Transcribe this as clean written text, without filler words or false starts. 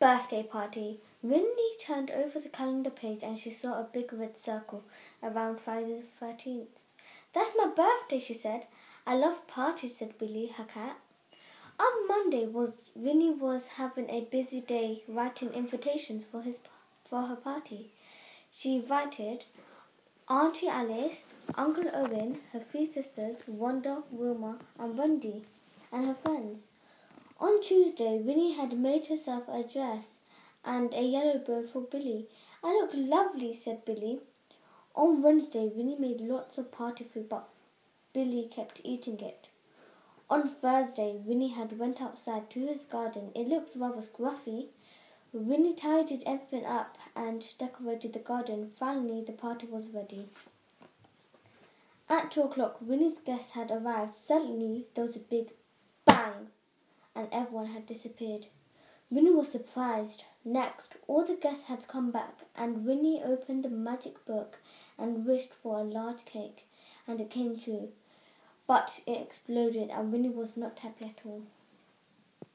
Birthday party. Winnie turned over the calendar page and she saw a big red circle around Friday the 13th. That's my birthday, she said. I love parties, said Billy, her cat. On Monday, Winnie was having a busy day writing invitations for her party. She invited Auntie Alice, Uncle Owen, her three sisters, Wanda, Wilma, and Wendy, and her friends. On Tuesday, Winnie had made herself a dress and a yellow bow for Billy. I look lovely, said Billy. On Wednesday, Winnie made lots of party food, but Billy kept eating it. On Thursday, Winnie had went outside to his garden. It looked rather scruffy. Winnie tidied everything up and decorated the garden. Finally, the party was ready. At 2 o'clock, Winnie's guests had arrived. Suddenly, there was a big bang, and everyone had disappeared. Winnie was surprised. Next, all the guests had come back, and Winnie opened the magic book and wished for a large cake, and it came true. But it exploded, and Winnie was not happy at all.